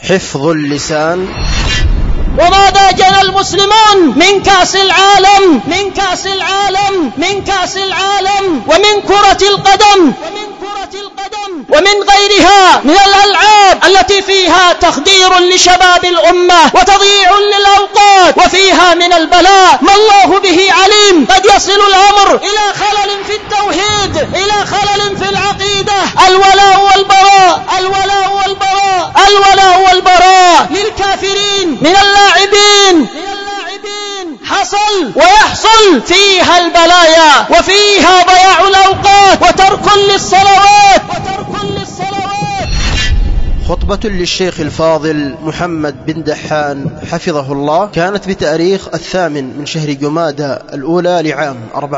حفظ اللسان. وماذا جنى المسلمون من كأس العالم ومن كرة القدم ومن غيرها من الألعاب التي فيها تخدير لشباب الأمة وتضييع للأوقات، وفيها من البلاء ما الله به عليم. قد يصل الأمر إلى خلل في التوحيد، إلى خلل في العقيدة. الولاء والبراء للكافرين من اللاعبين حصل ويحصل فيها البلايا، وفيها ضياع الأوقات وترك للصلوات. خطبة للشيخ الفاضل محمد بن دحان حفظه الله كانت بتاريخ 8 من شهر جمادى الأولى لعام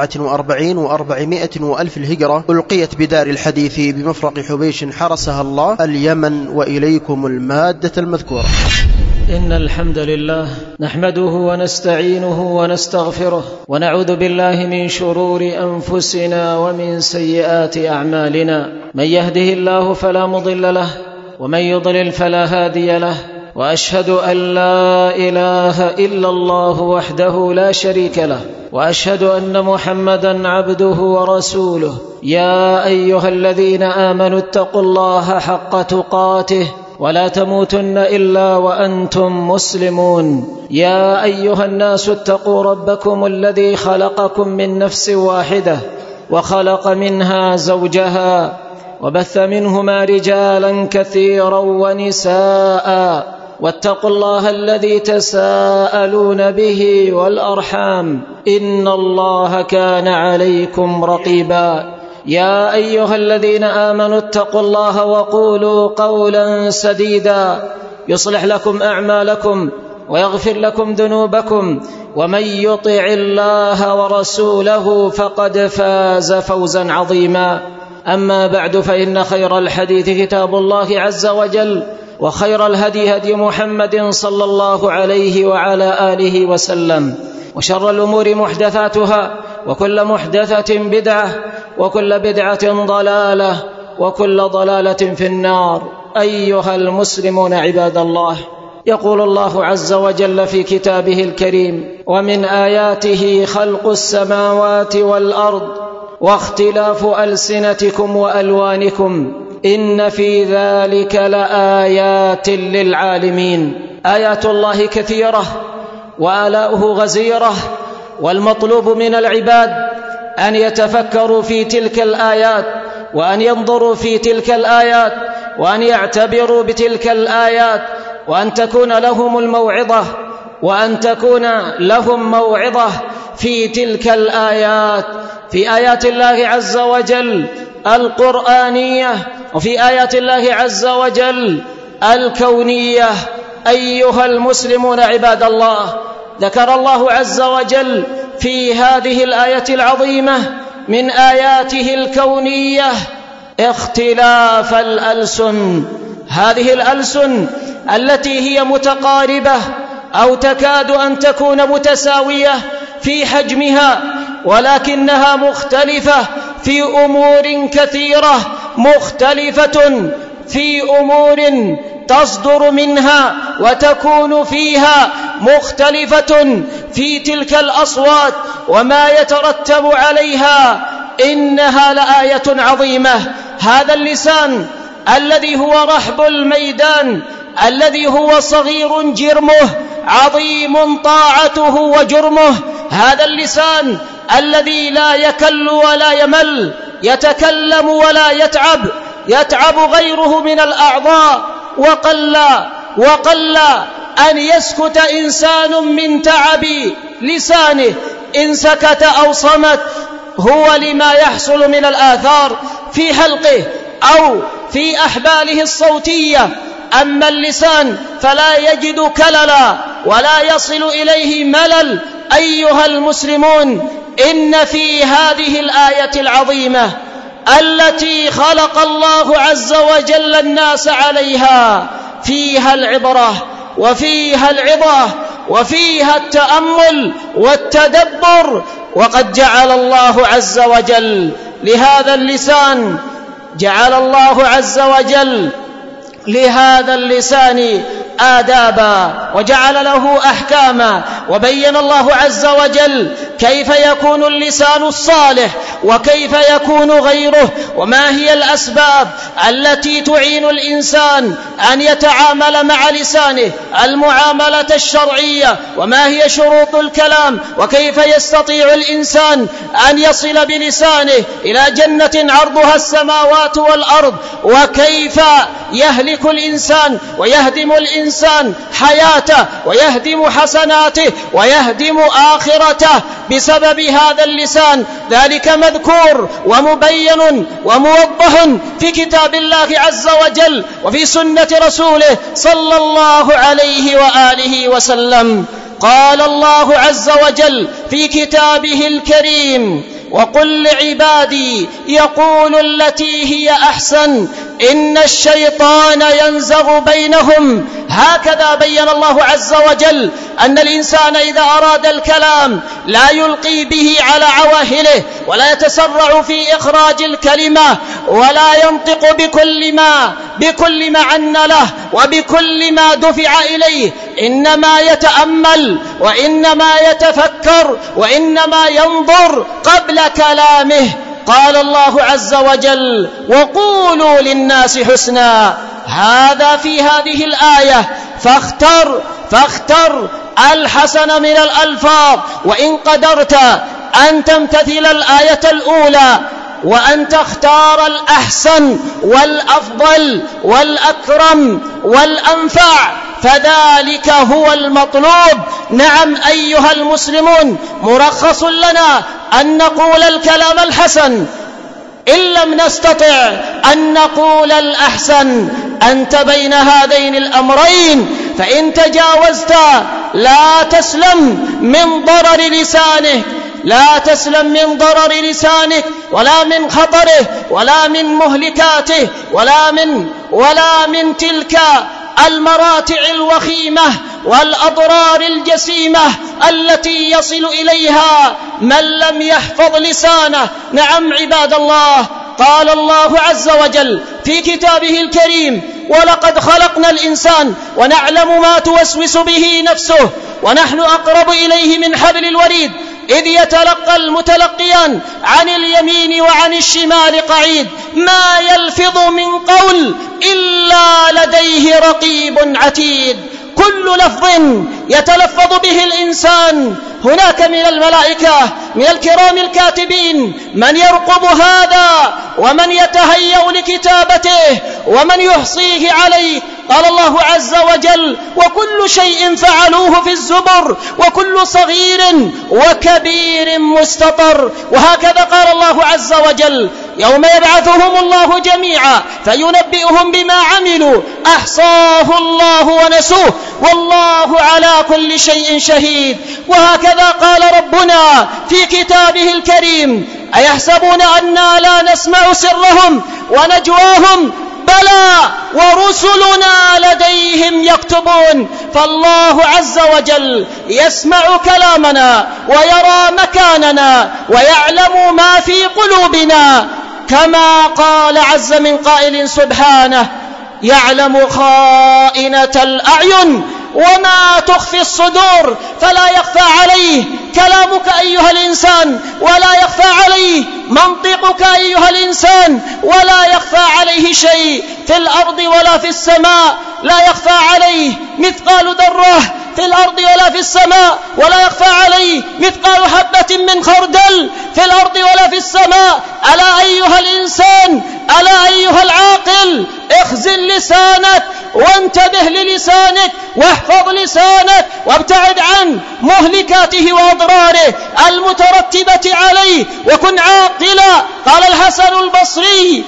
44 و400 وألف الهجرة، ألقيت بدار الحديث بمفرق حبيش حرسها الله اليمن، وإليكم المادة المذكورة. إن الحمد لله نحمده ونستعينه ونستغفره، ونعوذ بالله من شرور أنفسنا ومن سيئات أعمالنا. من يهده الله فلا مضل له، ومن يضلل فلا هادي له، وأشهد أن لا إله إلا الله وحده لا شريك له، وأشهد أن محمدا عبده ورسوله. يا أيها الذين آمنوا اتقوا الله حق تقاته ولا تموتن إلا وأنتم مسلمون. يا أيها الناس اتقوا ربكم الذي خلقكم من نفس واحدة، وخلق منها زوجها، وبث منهما رجالا كثيرا ونساء، واتقوا الله الذي تساءلون به والأرحام، إن الله كان عليكم رقيبا. يا أيها الذين آمنوا اتقوا الله وقولوا قولا سديدا يصلح لكم أعمالكم ويغفر لكم ذنوبكم، ومن يطع الله ورسوله فقد فاز فوزا عظيما. أما بعد، فإن خير الحديث كتاب الله عز وجل، وخير الهدي هدي محمد صلى الله عليه وعلى آله وسلم، وشر الأمور محدثاتها، وكل محدثة بدعة، وكل بدعة ضلالة، وكل ضلالة في النار. أيها المسلمون عباد الله، يقول الله عز وجل في كتابه الكريم: ومن آياته خلق السماوات والأرض واختلاف ألسنتكم وألوانكم إن في ذلك لآيات للعالمين. آيات الله كثيرة وآلاؤه غزيرة، والمطلوب من العباد أن يتفكروا في تلك الآيات، وأن ينظروا في تلك الآيات، وأن يعتبروا بتلك الآيات، وأن تكون لهم موعظة في تلك الآيات، في آيات الله عز وجل القرآنية، وفي آيات الله عز وجل الكونية. أيها المسلمون عباد الله، ذكر الله عز وجل في هذه الآية العظيمة من آياته الكونية اختلاف الألسن. هذه الألسن التي هي متقاربة أو تكاد أن تكون متساوية في حجمها، ولكنها مختلفة في أمور كثيرة، مختلفة في أمور تصدر منها وتكون فيها، مختلفة في تلك الأصوات وما يترتب عليها. إنها لآية عظيمة. هذا اللسان الذي هو رحب الميدان، الذي هو صغير جرمه، عظيم طاعته وجرمه، هذا اللسان الذي لا يكل ولا يمل، يتكلم ولا يتعب غيره من الأعضاء، وقل أن يسكت إنسان من تعب لسانه. إن سكت أو صمت هو لما يحصل من الآثار في حلقه أو في أحباله الصوتية. أما اللسان فلا يجد كللا ولا يصل إليه ملل. أيها المسلمون، إن في هذه الآية العظيمة التي خلق الله عز وجل الناس عليها فيها العبرة وفيها العظة وفيها التأمل والتدبر. وقد جعل الله عز وجل لهذا اللسان، جعل الله عز وجل لهذا اللسان آدابا وجعل له أحكاما، وبين الله عز وجل كيف يكون اللسان الصالح وكيف يكون غيره، وما هي الأسباب التي تعين الإنسان أن يتعامل مع لسانه المعاملة الشرعية، وما هي شروط الكلام، وكيف يستطيع الإنسان أن يصل بلسانه إلى جنة عرضها السماوات والأرض، وكيف يهلك الإنسان ويهدم الإنسان حياته ويهدم حسناته ويهدم آخرته بسبب هذا اللسان. ذلك مذكور ومبين وموضح في كتاب الله عز وجل وفي سنة رسوله صلى الله عليه وآله وسلم. قال الله عز وجل في كتابه الكريم: وقل لعبادي يقول التي هي أحسن إن الشيطان ينزغ بينهم. هكذا بين الله عز وجل أن الإنسان إذا أراد الكلام لا يلقي به على عواهله، ولا يتسرع في إخراج الكلمة، ولا ينطق بكل ما عن له وبكل ما دفع إليه، إنما يتأمل وإنما يتفكر وإنما ينظر قبل كلامه. قال الله عز وجل: وقولوا للناس حسنا. هذا في هذه الآية فاختر الحسن من الألفاظ، وإن قدرت أن تمتثل الآية الأولى وأن تختار الأحسن والأفضل والأكرم والأنفع فذلك هو المطلوب. نعم أيها المسلمون، مرخص لنا أن نقول الكلام الحسن، إن لم نستطع أن نقول الأحسن. أنت بين هذين الأمرين، فإن تجاوزت لا تسلم من ضرر لسانك، لا تسلم من ضرر لسانك ولا من خطره ولا من مهلكاته ولا من تلك المراتع الوخيمة والأضرار الجسيمة التي يصل إليها من لم يحفظ لسانه. نعم عباد الله، قال الله عز وجل في كتابه الكريم: ولقد خلقنا الإنسان ونعلم ما توسوس به نفسه ونحن أقرب إليه من حبل الوريد إذ يتلقى المتلقيان عن اليمين وعن الشمال قعيد ما يلفظ من قول إلا لديه رقيب عتيد. كل لفظ يتلفظ به الإنسان هناك من الملائكة من الكرام الكاتبين من يرقب هذا ومن يتهيأ لكتابته ومن يحصيه عليه. قال الله عز وجل: وكل شيء فعلوه في الزبر وكل صغير وكبير مستطر. وهكذا قال الله عز وجل: يوم يبعثهم الله جميعا فينبئهم بما عملوا أحصاه الله ونسوه والله على كل شيء شهيد. وهكذا قال ربنا في كتابه الكريم: أيحسبون أنا لا نسمع سرهم ونجواهم بلى ورسلنا لديهم يكتبون. فالله عز وجل يسمع كلامنا ويرى مكاننا ويعلم ما في قلوبنا، كما قال عز من قائل سبحانه: يعلم خائنة الأعين وما تخفي الصدور. فلا يخفى عليه كلامك أيها الإنسان، ولا يخفى عليه منطقك أيها الإنسان، ولا يخفى عليه شيء في الأرض ولا في السماء. لا يخفى عليه مثقال ذرة في الأرض ولا في السماء، ولا يخفى عليه مثقال حبة من خردل في الأرض ولا في السماء. ألا أيها الإنسان، ألا أيها العاقل، اخزن لسانك وانتبه للسانك واحفظ لسانك وابتعد عن مهلكاته وأضراره المترتبة عليه، وكن عاقلا. قال الحسن البصري: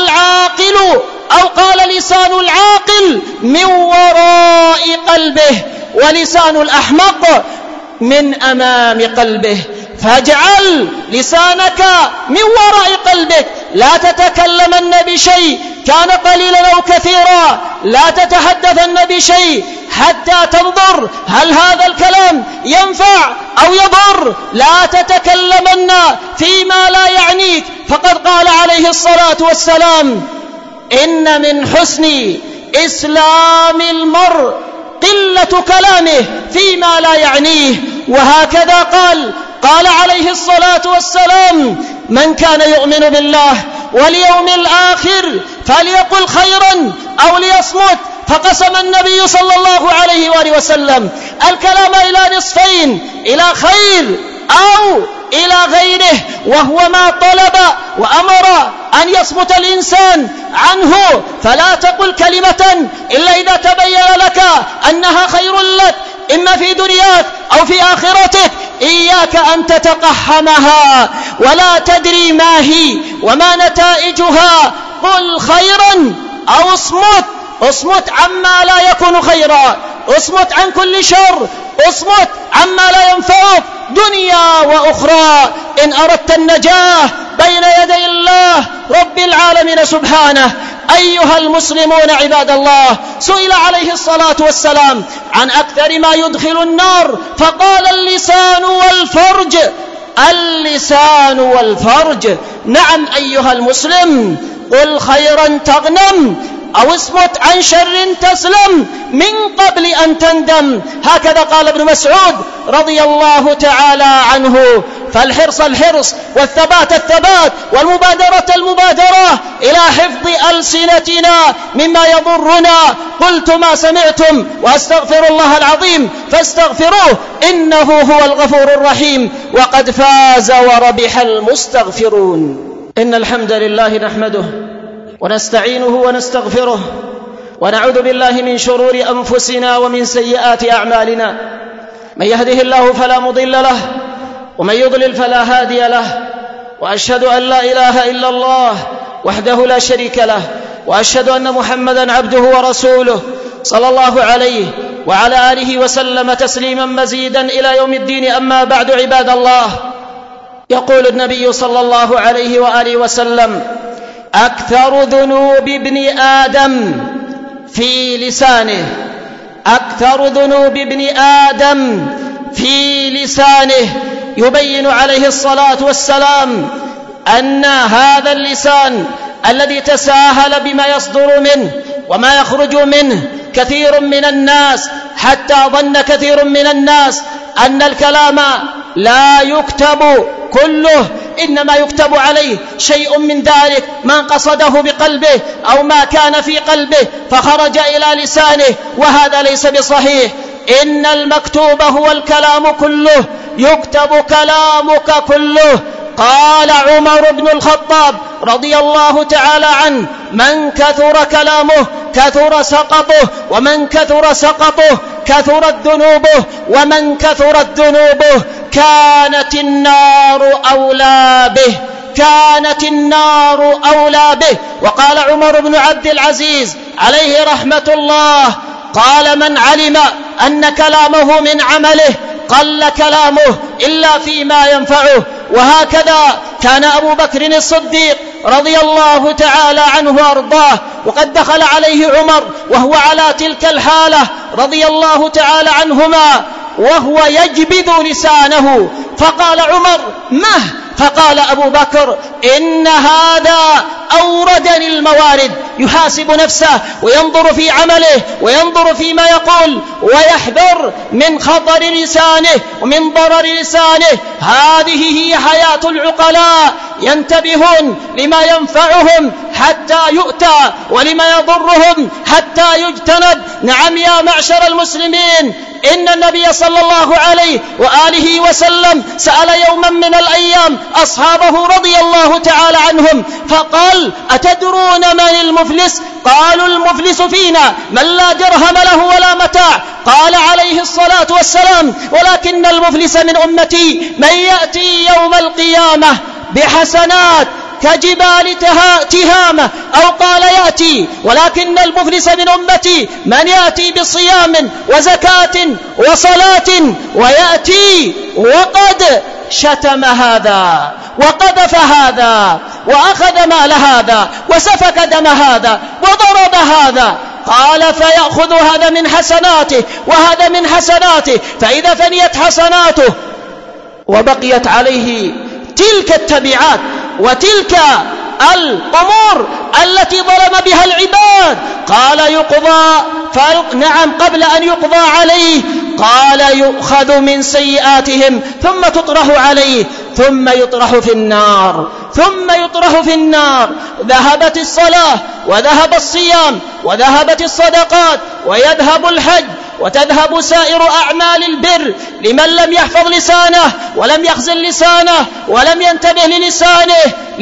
العاقل أو قال لسان العاقل من وراء قلبه، ولسان الأحمق من أمام قلبه. فاجعل لسانك من وراء قلبك، لا تتكلمن بشيء كان قليلا أو كثيرا، لا تتحدثن بشيء حتى تنظر هل هذا الكلام ينفع أو يضر. لا تتكلمن فيما لا يعنيك، فقد قال عليه الصلاة والسلام: إن من حسن إسلام المرء قلة كلامه فيما لا يعنيه. وهكذا قال عليه الصلاة والسلام: من كان يؤمن بالله واليوم الآخر فليقل خيرا أو ليصمت. فقسم النبي صلى الله عليه وآله وسلم الكلام إلى نصفين: إلى خير أو إلى غيره، وهو ما طلب وأمر أن يصمت الإنسان عنه. فلا تقل كلمة إلا إذا تبين لك أنها خير لك، إما في دنياك أو في آخرتك. إياك أن تتقحمها ولا تدري ما هي وما نتائجها. قل خيرا أو اصمت عما لا يكون خيرا، اصمت عن كل شر، اصمت عما لا ينفعك دنيا وأخرى إن أردت النجاة بين يدي الله رب العالمين سبحانه. أيها المسلمون عباد الله، سئل عليه الصلاة والسلام عن أكثر ما يدخل النار فقال: اللسان والفرج. نعم أيها المسلم، قل خيرا تغنم أو اصمت عن شر تسلم من قبل أن تندم. هكذا قال ابن مسعود رضي الله تعالى عنه. فالحرص الحرص والثبات الثبات والمبادرة المبادرة إلى حفظ ألسنتنا مما يضرنا. قلت ما سمعتم وأستغفر الله العظيم فاستغفروه إنه هو الغفور الرحيم، وقد فاز وربح المستغفرون. إن الحمد لله نحمده ونستعينه ونستغفره ونعوذ بالله من شرور أنفسنا ومن سيئات أعمالنا. من يهده الله فلا مضل له ومن يضلل فلا هادي له، وأشهد أن لا إله إلا الله وحده لا شريك له، وأشهد أن محمدا عبده ورسوله صلى الله عليه وعلى آله وسلم تسليما مزيدا إلى يوم الدين. أما بعد عباد الله، يقول النبي صلى الله عليه وآله وسلم: أكثر ذنوب ابن آدم في لسانه، أكثر ذنوب ابن آدم في لسانه. يبين عليه الصلاة والسلام أن هذا اللسان الذي تساهل بما يصدر منه وما يخرج منه كثير من الناس، حتى ظن كثير من الناس أن الكلام لا يكتب كله، إنما يكتب عليه شيء من ذلك ما قصده بقلبه أو ما كان في قلبه فخرج إلى لسانه، وهذا ليس بصحيح. إن المكتوب هو الكلام كله، يكتب كلامك كله. قال عمر بن الخطاب رضي الله تعالى عنه: من كثر كلامه كثر سقطه، ومن كثر سقطه كثرت ذنوبه، ومن كثرت ذنوبه كانت النار أولى به، كانت النار أولى به. وقال عمر بن عبد العزيز عليه رحمة الله: قال: من علم أن كلامه من عمله قل كلامه إلا فيما ينفعه. وهكذا كان أبو بكر الصديق رضي الله تعالى عنه وأرضاه، وقد دخل عليه عمر وهو على تلك الحالة رضي الله تعالى عنهما وهو يجبذ لسانه، فقال عمر: مه؟ فقال أبو بكر: إن هذا أوردني الموارد. يحاسب نفسه وينظر في عمله وينظر فيما يقول ويحذر من خطر لسانه ومن ضرر لسانه. هذه هي حياة العقلاء، ينتبهون لما ينفعهم حتى يؤتى ولما يضرهم حتى يجتنب. نعم يا معشر المسلمين، إن النبي صلى الله عليه وآله وسلم سأل يوما من الأيام أصحابه رضي الله تعالى عنهم فقال: أتدرون من المفلس؟ قالوا: المفلس فينا من لا درهم له ولا متاع. قال عليه الصلاة والسلام: ولكن المفلس من أمتي من يأتي يوم القيامة بحسنات كجبال تهامة، أو قال يأتي: ولكن المفلس من أمتي من يأتي بصيام وزكاة وصلاة ويأتي وقد شتم هذا وقذف هذا وأخذ مال هذا وسفك دم هذا وضرب هذا. قال: فيأخذ هذا من حسناته وهذا من حسناته، فإذا فنيت حسناته وبقيت عليه تلك التبعات وتلك الأمور التي ظلم بها العباد. قال يقضى، نعم، قبل أن يقضى عليه قال يؤخذ من سيئاتهم ثم تطرح عليه ثم يطرح في النار، ثم يطرح في النار. ذهبت الصلاة وذهب الصيام وذهبت الصدقات ويذهب الحج وتذهب سائر أعمال البر لمن لم يحفظ لسانه ولم يخزن لسانه ولم ينتبه للسانه.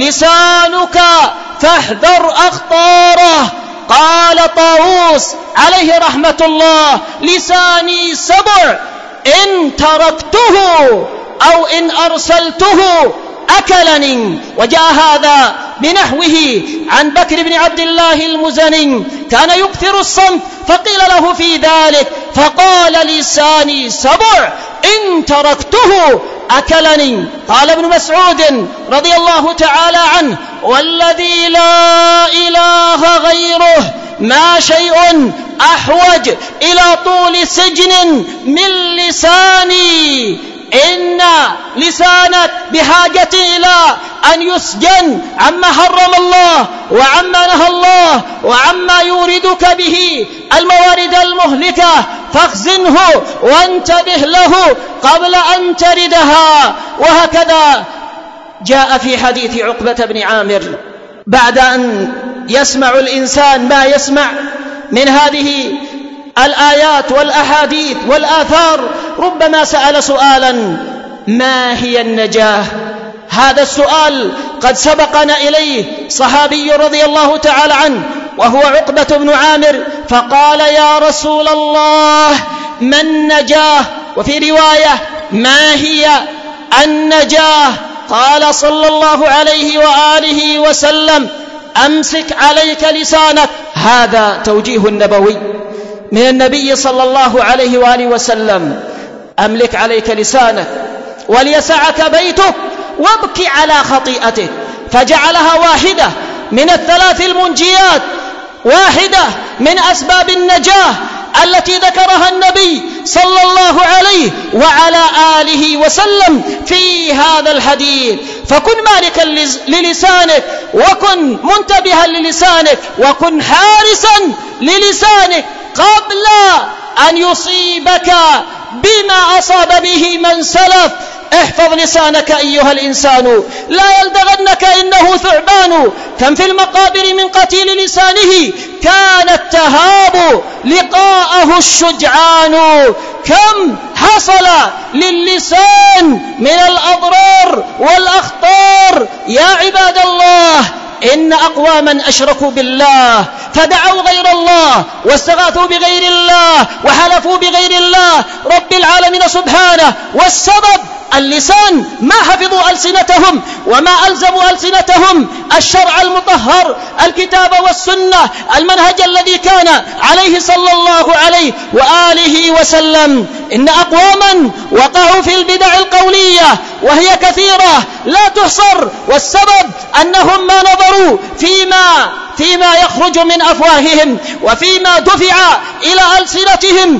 لسانك فاحذر أخطاره. قال طاووس عليه رحمة الله: لساني سبع، إن تركته أو إن أرسلته أكلني. وجاء هذا بنحوه عن بكر بن عبد الله المزني، كان يكثر الصمت فقيل له في ذلك فقال: لساني سبع، إن تركته أكلني. قال ابن مسعود رضي الله تعالى عنه: والذي لا إله غيره ما شيء أحوج إلى طول سجن من لساني. إن لسانك بحاجة إلى أن يسجن عما حرم الله وعما نهى الله وعما يوردك به الموارد المهلكة، فاخزنه وانتبه له قبل أن تردها. وهكذا جاء في حديث عقبة بن عامر: بعد أن يسمع الإنسان ما يسمع من هذه الآيات والأحاديث والآثار ربما سأل سؤالا: ما هي النجاة؟ هذا السؤال قد سبقنا إليه صحابي رضي الله تعالى عنه وهو عقبة بن عامر، فقال: يا رسول الله، ما النجاة؟ وفي رواية: ما هي النجاة؟ قال صلى الله عليه وآله وسلم: أمسك عليك لسانك. هذا توجيه نبوي من النبي صلى الله عليه وآله وسلم: أملك عليك لسانك وليسعك بيتك وابكي على خطيئتك. فجعلها واحدة من الثلاث المنجيات، واحدة من أسباب النجاة التي ذكرها النبي صلى الله عليه وعلى آله وسلم في هذا الحديث. فكن مالكا للسانك، وكن منتبها للسانك، وكن حارسا للسانك قبل أن يصيبك بما أصاب به من سلف. احفظ لسانك أيها الإنسان، لا يلدغنك إنه ثعبان. كم في المقابر من قتيل لسانه كان التهاب لقاءه الشجعان. كم حصل للسان من الأضرار والأخطار يا عباد الله. إن أقواما أشركوا بالله فدعوا غير الله واستغاثوا بغير الله وحلفوا بغير الله رب العالمين سبحانه، والسبب اللسان. ما حفظوا ألسنتهم وما ألزموا ألسنتهم الشرع المطهر، الكتاب والسنة، المنهج الذي كان عليه صلى الله عليه وآله وسلم. إن أقواما وقعوا في البدع القولية وهي كثيرة لا تحصر، والسبب أنهم ما نظروا فيما يخرج من أفواههم وفيما دفع إلى ألسنتهم،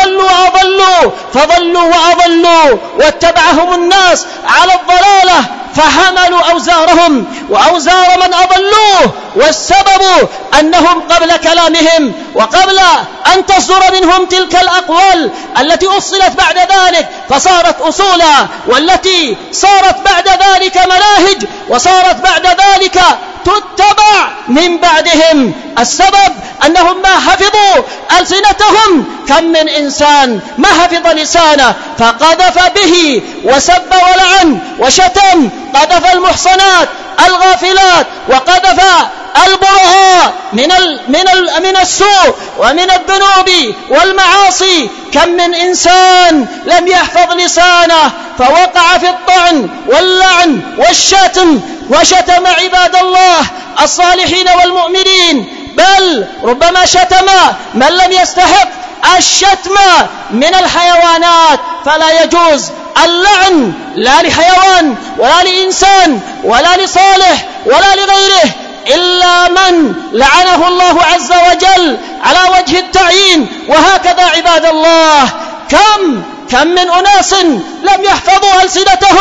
فضلوا وأضلوا، واتبعهم الناس على الضلالة فحملوا أوزارهم وأوزار من أضلوه. والسبب أنهم قبل كلامهم وقبل أن تصدر منهم تلك الأقوال التي أصلت بعد ذلك فصارت أصولا، والتي صارت بعد ذلك مناهج، وصارت بعد ذلك تتبع من بعدهم. السبب أنهم ما حفظوا ألسنتهم. كم من إنسان ما حفظ لسانه فقذف به وسب ولعن وشتم، قذف المحصنات الغافلات، وقذف البرهاء من السوء ومن الذنوب والمعاصي. كم من إنسان لم يحفظ لسانه فوقع في الطعن واللعن والشتم، وشتم عباد الله الصالحين والمؤمنين، بل ربما شتم من لم يستحق الشتم من الحيوانات. فلا يجوز اللعن لا لحيوان ولا لإنسان ولا لصالح ولا لغيره إلا من لعنه الله عز وجل على وجه التعيين. وهكذا عباد الله كم من أناس لم يحفظوا ألسنتهم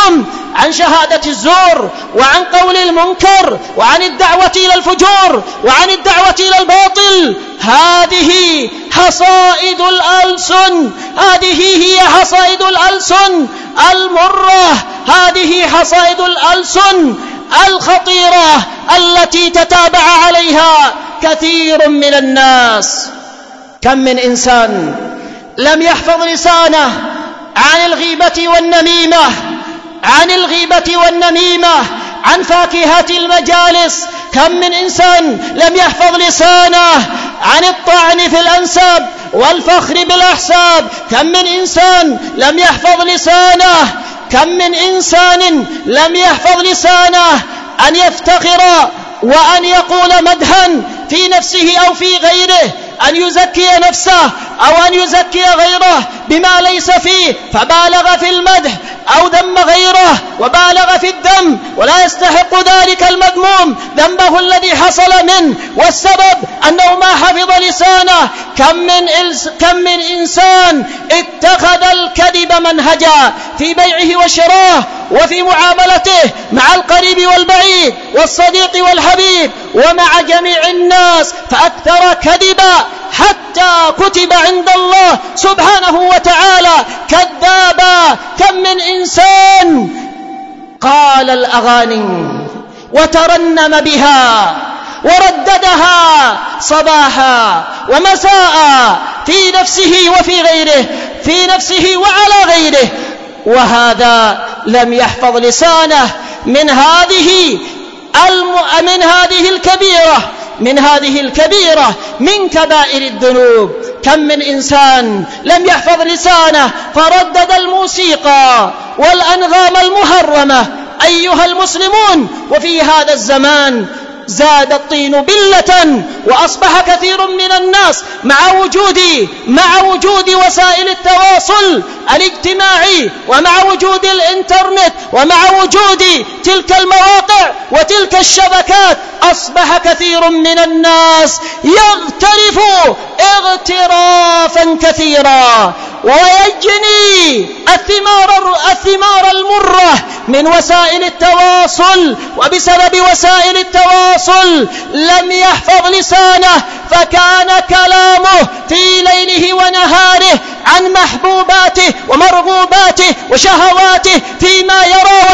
عن شهادة الزور، وعن قول المنكر، وعن الدعوة إلى الفجور، وعن الدعوة إلى الباطل. هذه حصائد الألسن، هذه هي حصائد الألسن المرة، هذه حصائد الألسن الخطيرة التي تتابع عليها كثير من الناس. كم من إنسان لم يحفظ لسانه عن الغيبة والنميمة، عن الغيبة والنميمة، عن فاكهة المجالس. كم من إنسان لم يحفظ لسانه عن الطعن في الأنساب والفخر بالأحساب. كم من إنسان لم يحفظ لسانه، كم من إنسان لم يحفظ لسانه أن يفتخر وأن يقول مدحا في نفسه أو في غيره، أن يزكي نفسه أو أن يزكي غيره بما ليس فيه، فبالغ في المدح أو ذم غيره وبالغ في الذم، ولا يستحق ذلك المذموم ذنبه الذي حصل منه، والسبب أنه ما حفظ لسانه. كم من إنسان اتخذ الكذب منهجا في بيعه وشراه وفي معاملته مع القريب والبعيد والصديق والحبيب ومع جميع الناس، فأكثر كذبا حتى كتب عند الله سبحانه وتعالى كذابا. كم من إنسان قال الأغاني وترنم بها ورددها صباحا ومساء في نفسه وفي غيره، في نفسه وعلى غيره، وهذا لم يحفظ لسانه من هذه الكبيرة من كبائر الذنوب. كم من إنسان لم يحفظ لسانه فردد الموسيقى والأنغام المحرمة. أيها المسلمون، وفي هذا الزمان زاد الطين بلة، وأصبح كثير من الناس مع وجود وسائل التواصل الاجتماعي، ومع وجود الإنترنت، ومع وجود تلك المواقع وتلك الشبكات، أصبح كثير من الناس يغترف اغترافا كثيرا ويجني الثمار المرة من وسائل التواصل. وبسبب وسائل التواصل لم يحفظ لسانه، فكان كلامه في ليله ونهاره عن محبوباته ومرغوباته وشهواته فيما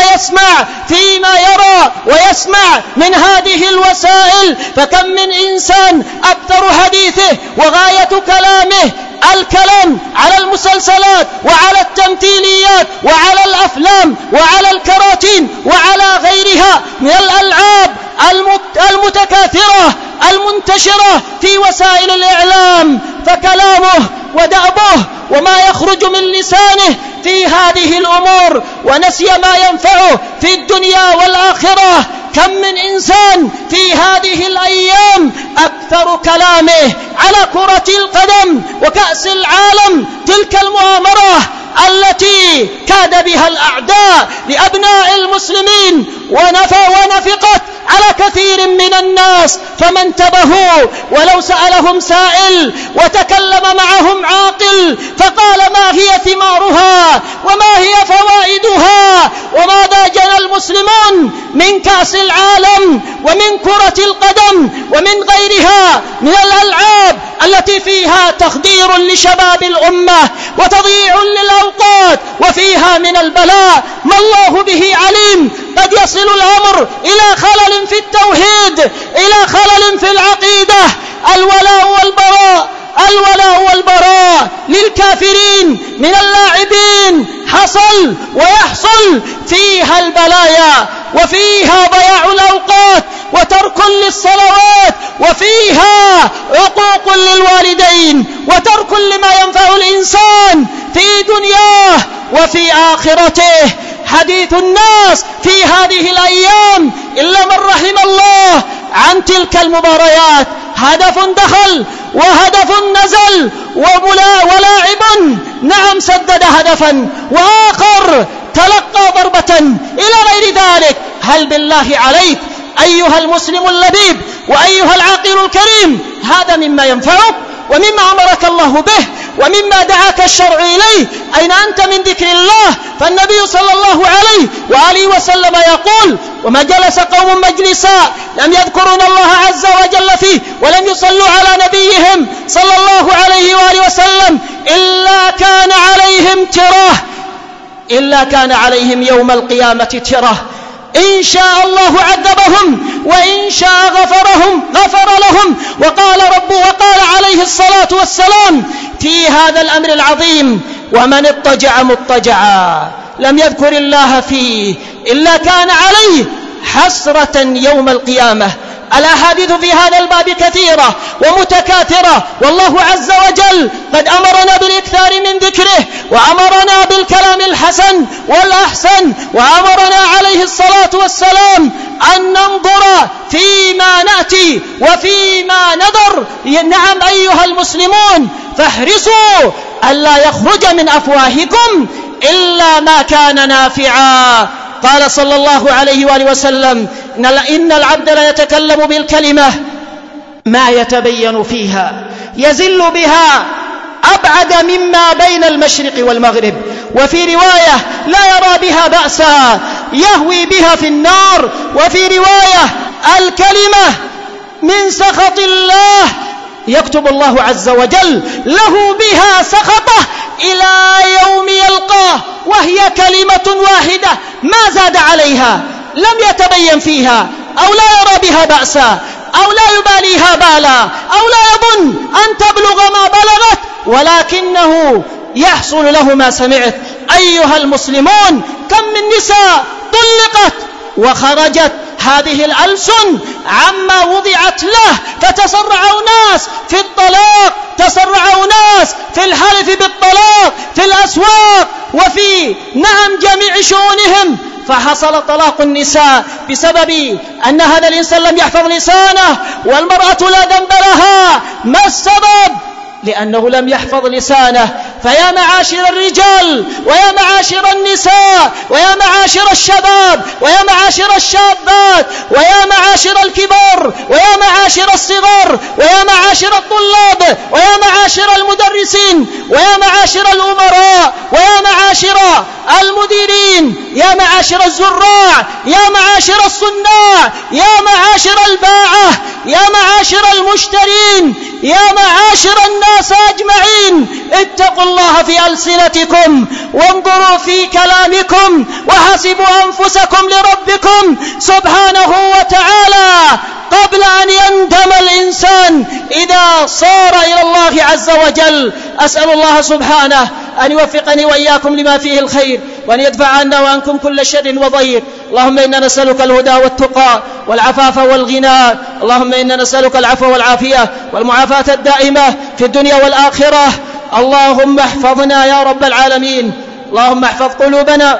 يرى ويسمع من هذه الوسائل. فكم من إنسان أكثر حديثه وغاية كلامه الكلام على المسلسلات وعلى التمثيليات وعلى الأفلام وعلى الكراتين وعلى غيرها من الألعاب المتكاثرة المنتشرة في وسائل الإعلام. فكلامه ودأبه وما يخرج من لسانه في هذه الأمور، ونسي ما ينفعه في الدنيا والآخرة. كم من إنسان في هذه الأيام أكثر كلامه على كرة القدم وكأس العالم، تلك المؤامرة التي كاد بها الأعداء لأبناء المسلمين ونفقت على كثير من الناس. فما انتبهوا ولو سألهم سائل وتكلم معهم عاقل فقال ما هي ثمارها وما هي فوائدها وماذا جنى المسلمون من كأس العالم ومن كرة القدم ومن غيرها من الألعاب التي فيها تخدير لشباب الأمة وتضييع للأوقات، وفيها من البلاء ما الله به عليم. قد يصل الأمر إلى خلل في التوحيد، إلى خلل في العقيدة. الولاء والبراء للكافرين من اللاعبين حصل ويحصل فيها البلايا، وفيها ضياع الأوقات وترك للصلوات، وفيها عقوق للوالدين وترك لما ينفع الإنسان في دنياه وفي آخرته. حديث الناس في هذه الأيام إلا من رحم الله عن تلك المباريات، هدف دخل وهدف نزل ولاعب نعم سدد هدفا وآخر تلقى ضربة إلى غير ذلك. هل بالله عليك أيها المسلم اللبيب وأيها العاقل الكريم هذا مما ينفعك ومما أمرك الله به ومما دعاك الشرع إليه. أين أنت من ذكر الله؟ فالنبي صلى الله عليه وآله وسلم يقول: وما جلس قوم مجلسا لم يذكرون الله عز وجل فيه ولم يصلوا على نبيهم صلى الله عليه وآله وسلم إلا كان عليهم يوم القيامة ترة. إن شاء الله عذبهم وإن شاء غفر لهم. وقال عليه الصلاة والسلام في هذا الأمر العظيم: ومن اضطجع مضطجعا لم يذكر الله فيه إلا كان عليه حسرة يوم القيامة. الأحاديث في هذا الباب كثيرة ومتكاثرة، والله عز وجل قد أمرنا بالإكثار من ذكره، وأمرنا بالكلام الحسن والأحسن، وأمرنا عليه الصلاة والسلام أن ننظر فيما نأتي وفيما نذر. نعم أيها المسلمون، فاحرصوا ألا يخرج من أفواهكم إلا ما كان نافعا. قال صلى الله عليه وآله وسلم: إن العبد لا يتكلم بالكلمة ما يتبين فيها يزل بها أبعد مما بين المشرق والمغرب، وفي رواية: لا يرى بها بأسا يهوي بها في النار، وفي رواية: الكلمة من سخط الله يكتب الله عز وجل له بها سخطه إلى يوم يلقاه، وهي كلمة واحدة ما زاد عليها، لم يتبين فيها أو لا يرى بها بأسا أو لا يباليها بالا أو لا يظن أن تبلغ ما بلغت، ولكنه يحصل له ما سمعت. أيها المسلمون، كم من نساء طلقت وخرجت هذه الألسن عما وضعت له، فتسرعوا ناس في الطلاق، تسرعوا ناس في الحلف بالطلاق في الأسواق وفي جميع شؤونهم، فحصل طلاق النساء بسبب أن هذا الإنسان لم يحفظ لسانه، والمرأة لا ذنب لها. ما السبب؟ لأنه لم يحفظ لسانه. فيا معاشر الرجال ويا معاشر النساء ويا معاشر الشباب ويا معاشر الشابات ويا معاشر الكبار ويا معاشر الصغار ويا معاشر الطلاب ويا معاشر المدرسين ويا معاشر الأمراء ويا معاشر المديرين، يا معاشر الزراع، يا معاشر الصناع، يا معاشر الباعة، يا معاشر المشترين، يا معاشر الناس أجمعين، اتقوا الله في ألسنتكم وانظروا في كلامكم وحاسبوا أنفسكم لربكم سبحانه وتعالى قبل أن يندم الإنسان إذا صار إلى الله عز وجل. أسأل الله سبحانه أن يوفقني وإياكم لما فيه الخير، وأن يدفع عنا وعنكم كل شر وضيق. اللهم إنا نسألك الهدى والتقى والعفاف والغنى. اللهم إنا نسألك العفو والعافية والمعافاة الدائمة في الدنيا والآخرة. اللهم احفظنا يا رب العالمين. اللهم احفظ قلوبنا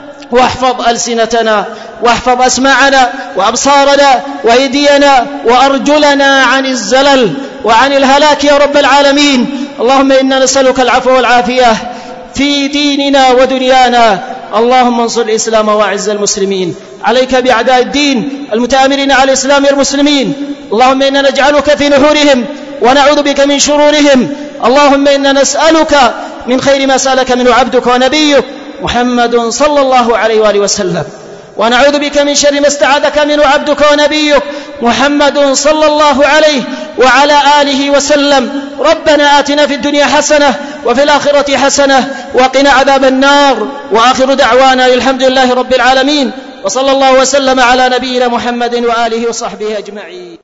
واحفظ ألسنتنا واحفظ أسماعنا وأبصارنا وأيدينا وأرجلنا عن الزلل وعن الهلاك يا رب العالمين. اللهم إنا نسألك العفو والعافية في ديننا ودنيانا. اللهم انصر الإسلام وأعز المسلمين. عليك بأعداء الدين المتآمرين على الإسلام والمسلمين. اللهم إنا نجعلك في نحورهم ونعوذ بك من شرورهم. اللهم إنا نسألك من خير ما سألك منه عبدك ونبيك محمد صلى الله عليه وآله وسلم، ونعوذ بك من شر ما استعاذك منه عبدك ونبيك محمد صلى الله عليه وعلى آله وسلم. ربنا آتنا في الدنيا حسنة وفي الآخرة حسنة وقنا عذاب النار. وآخر دعوانا الحمد لله رب العالمين، وصلى الله وسلم على نبينا محمد وآله وصحبه أجمعين.